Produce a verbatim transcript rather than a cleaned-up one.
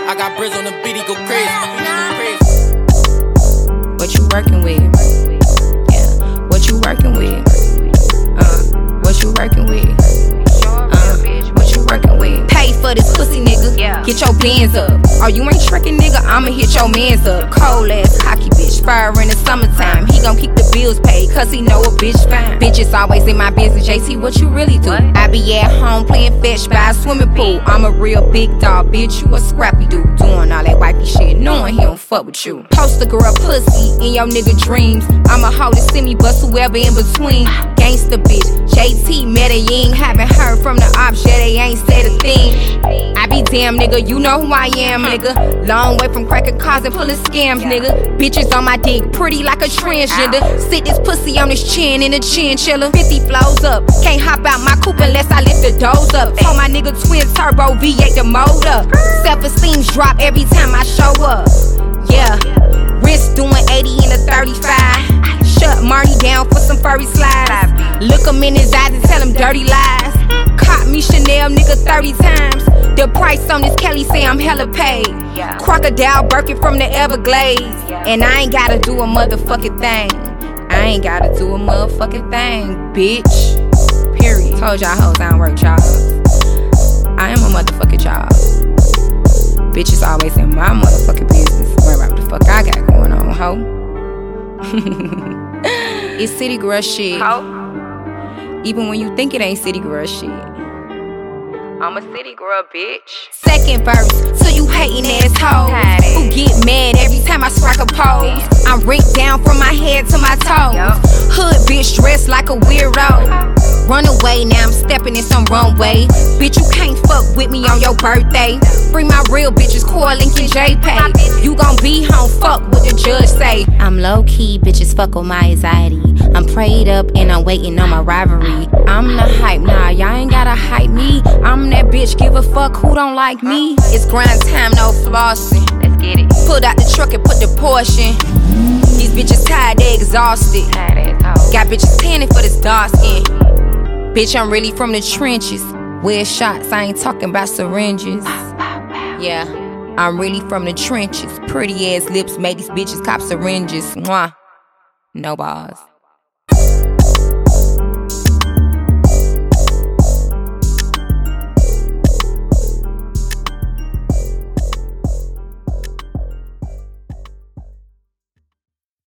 I got Briz on the beat, he go crazy. What you working with? Yeah, what you working with? Uh, what you working with? Uh, what you working with? Pay for this pussy, nigga. Yeah. Get your bands up. Oh, you ain't tricking, nigga? I'ma hit your mans up. Cold ass cocky bitch, fire in the summertime. He gon' keep the bills paid, cause he know a bitch fine. Bitches always in my business, J T, what you really do? What? I be at home playing fetch by a swimming pool. I'm a real big dog, bitch, you a scrappy dude. Doing all that wifey shit, knowing he don't fuck with you. Post a girl pussy in your nigga dreams. I'ma hold it, send me, bust whoever in between. Gangsta bitch, J T Medellin. Haven't heard from the ops, yeah, they ain't said a thing. I be damn, nigga, you know who I am, nigga. Long way from cracking cars and pulling scams, nigga. Bitches on my dick, pretty like a transgender. Sit this pussy on his chin in a chinchilla. fifty flows up, can't hop out my coupe unless I lift the doors up. Told my nigga twin turbo V eight the motor. Self-esteem's drop every time I show up. Yeah, wrist doing eighty in a thirty-five. Shut Marnie down for some furry slides. Look him in his eyes and tell him dirty lies. Caught me Chanel, nigga, thirty times. The price on this Kelly say I'm hella paid. Yeah. Crocodile Birkin from the Everglades. Yeah. And I ain't gotta do a motherfucking thing. I ain't gotta do a motherfucking thing, bitch. Period. Told y'all hoes I don't work jobs. I am a motherfucking job. Bitches always in my motherfucking business. Worry about what the fuck I got going on, ho. It's city girl shit. Ho. Even when you think it ain't city girl shit. I'm a city girl, bitch. Second verse, so you hating assholes who get mad every time I strike a pose. I'm rigged down from my head to my toes. Hood bitch dressed like a weirdo. Run away, now I'm stepping in some runway. Bitch, you can't fuck with me on your birthday. Bring my real bitches, Core Lincoln J-Pay. You gon' be home, fuck what the judge say. I'm low-key, bitches fuck with my anxiety. I'm prayed up and I'm waiting on my rivalry. I'm the hype, nah, y'all ain't gotta hype me. I'm that bitch, give a fuck who don't like me. It's grind time, no flossing. Let's get it. Pulled out the truck and put the portion. These bitches tired, they exhausted. Got bitches tanning for this dark skin. Bitch, I'm really from the trenches. Wear shots, I ain't talking about syringes. Yeah, I'm really from the trenches. Pretty ass lips made these bitches cop syringes. Mwah. No bars.